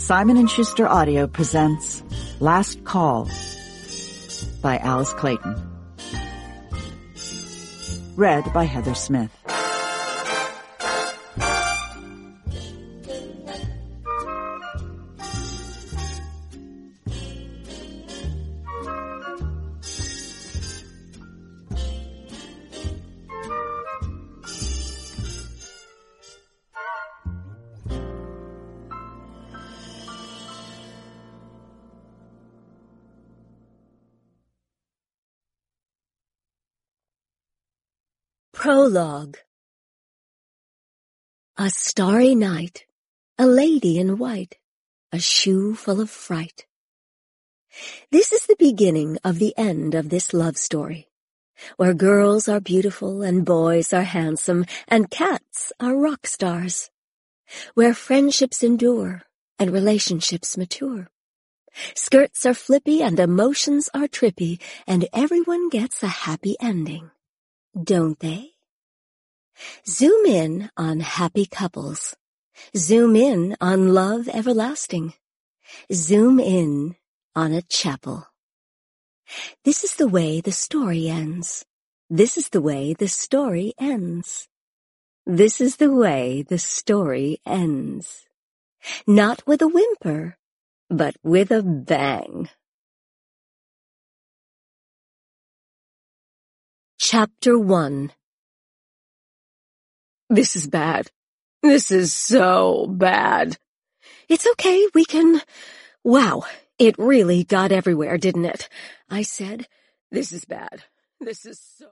Simon & Schuster Audio presents Last Call by Alice Clayton. Read by Heather Smith. Prologue. A starry night, a lady in white, a shoe full of fright. This is the beginning of the end of this love story, where girls are beautiful and boys are handsome and cats are rock stars, where friendships endure and relationships mature. Skirts are flippy and emotions are trippy, and everyone gets a happy ending. Don't they? Zoom in on happy couples. Zoom in on love everlasting. Zoom in on a chapel. This is the way the story ends. This is the way the story ends. This is the way the story ends. Not with a whimper, but with a bang. Chapter 1. This is bad. This is so bad. It's okay, we can... Wow, it really got everywhere, didn't it? I said, this is bad. This is so...